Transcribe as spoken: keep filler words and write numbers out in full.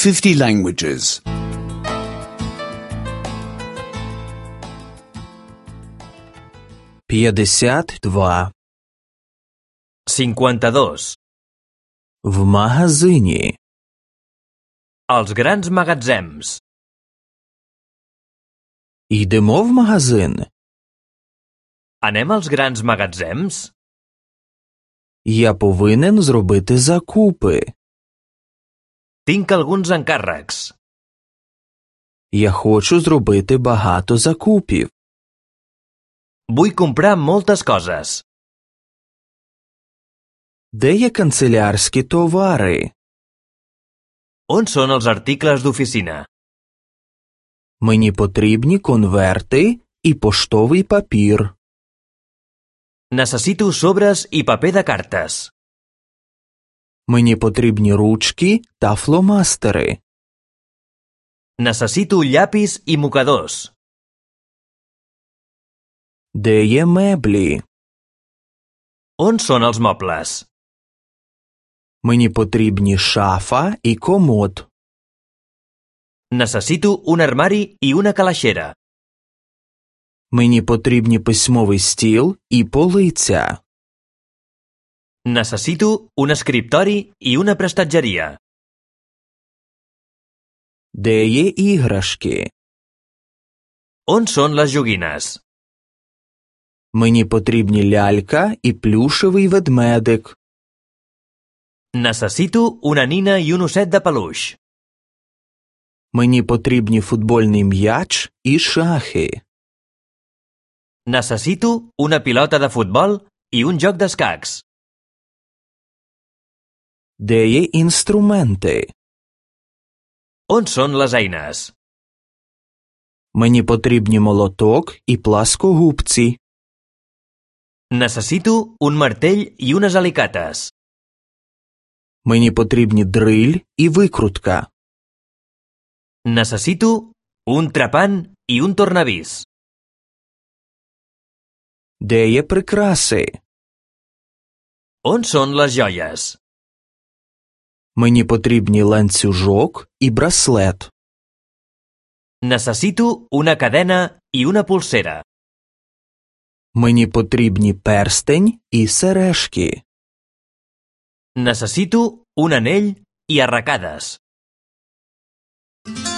fifty languages. п'ятдесят два. cinquanta-dos. В магазині. Els grans magatzems. Йдемо в магазин. Anem als grans magatzems? Я повинен зробити закупи. Tinc alguns encàrrecs. Я хочу зробити багато закупів. Vull comprar moltes coses. Де є канцелярські товари? On són els articles d'oficina? Мені потрібні конверти і поштовий папір. Necessito sobres i paper de cartes. Мені потрібні ручки та фломастери. Necessito llapis i mocadors. Де є меблі? On són els mobles? Мені потрібні шафа і комод. Necessito un armari i una calaixera. Мені потрібні письмовий стіл і полиця. Necessito un escriptori i una prestatgeria. Де є іграшки? On són les joguines? Мені потрібні лялька і плюшевий ведмедик. Necessito una nina i un osset de peluix. Мені потрібні футбольний м'яч і шахи. Necessito una pilota de futbol i un joc d'escacs. Де є інструменти? On són les eines? Мені потрібні молоток і пласкогубці. Necessito un martell i unes alicates. Мені потрібні дриль і викрутка. Necessito un trepant i un tornavís. Де є прикраси? On són les joies? Мені потрібні ланцюжок і браслет. Necessito una cadena i una pulsera. Мені потрібні перстень і сережки. Necessito un anell i arracades.